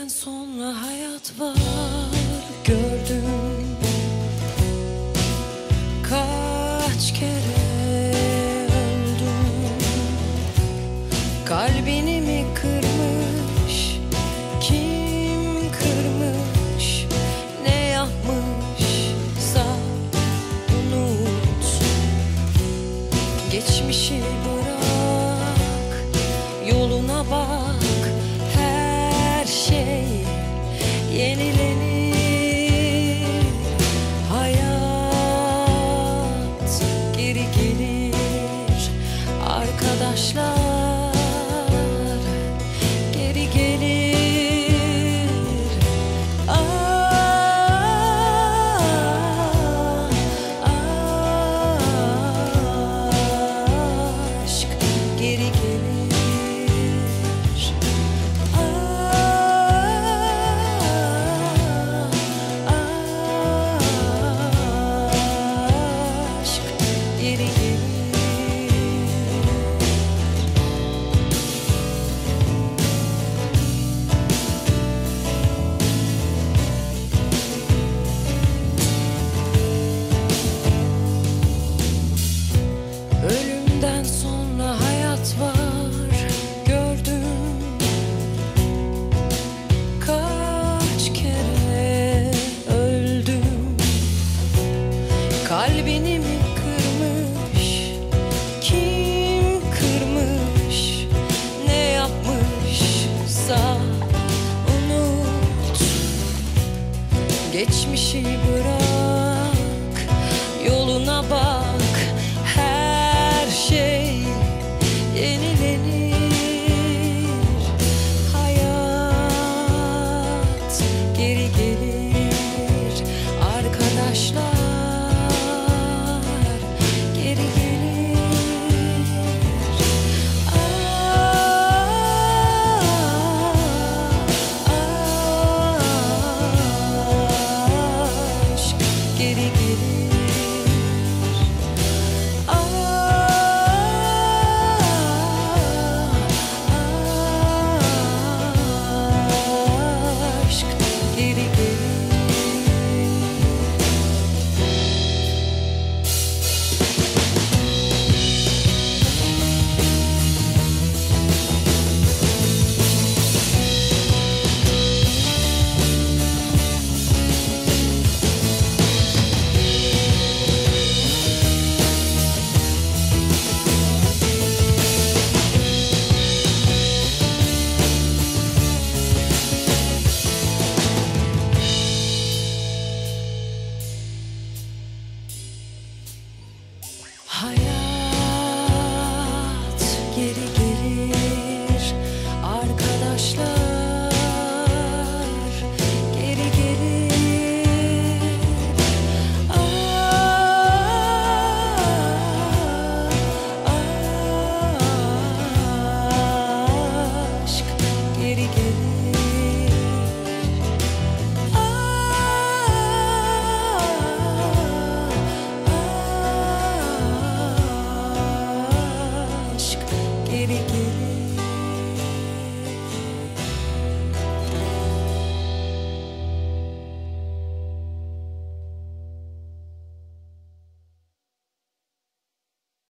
Ölümden sonra hayat var gördüm. Kaç kere öldüm. Kalbini mi kırmış? Kim kırmış? Ne yapmışsa unut. Geçmişi bırak, yoluna bak. Her şey yenilenir. Hayat geri gelir. Arkadaşlar geri gelir. Aşk geri gelir. Ölümden sonra hayat var gördüm. Kaç kere öldüm. Kalbini mi kırmış? Kim kırmış? Ne yapmışsa unut. Geçmişi bırak, yoluna bak. Her şey yenilenir. Hayat geri gelir. Arkadaşlar geri gelir. Aşk geri gelir. Hayat geri gelir. Arkadaşlar geri gelir. Aşk geri gelir. Aşk geri gelir.